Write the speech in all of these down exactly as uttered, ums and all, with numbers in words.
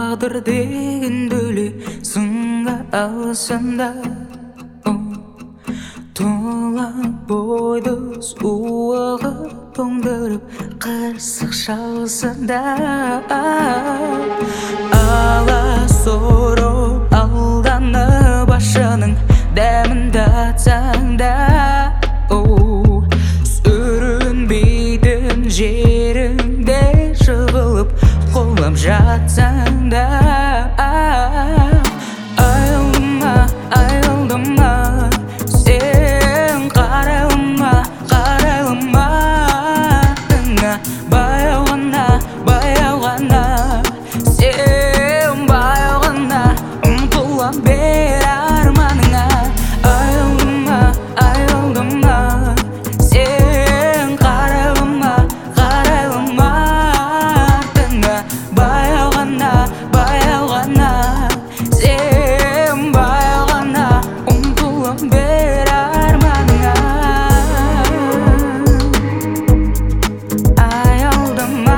тағдыр деген дөли сынға алсанда, тұла бойды суығы тоңдырып қырсық шалсында, ала сорып алданып ашының дәмін татсаңда, сүрінбейтін жеріңде жығылып қолап жатсаңда, айылдыма, айылдыма, сен қарайлыма, қарайлыма, баяу ғана, баяу ғана, сен баяу ғана ұмтыла бер арманыңа. Айылдыма, айылдыма, сен қарайлыма, қарайлыма, баяу ғана, баяу ғана, сен баяу ғана ұмтыла бер арманыңа. Аялдама,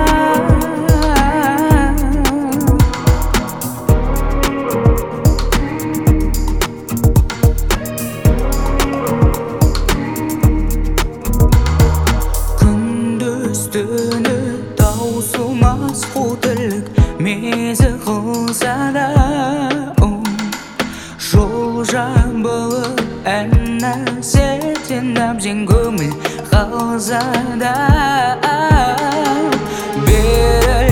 күндіз-түні таусылмас қу тірлік мезі қылса да, жол жабылып ән әсеттен әбден көңіл қалса да, берілген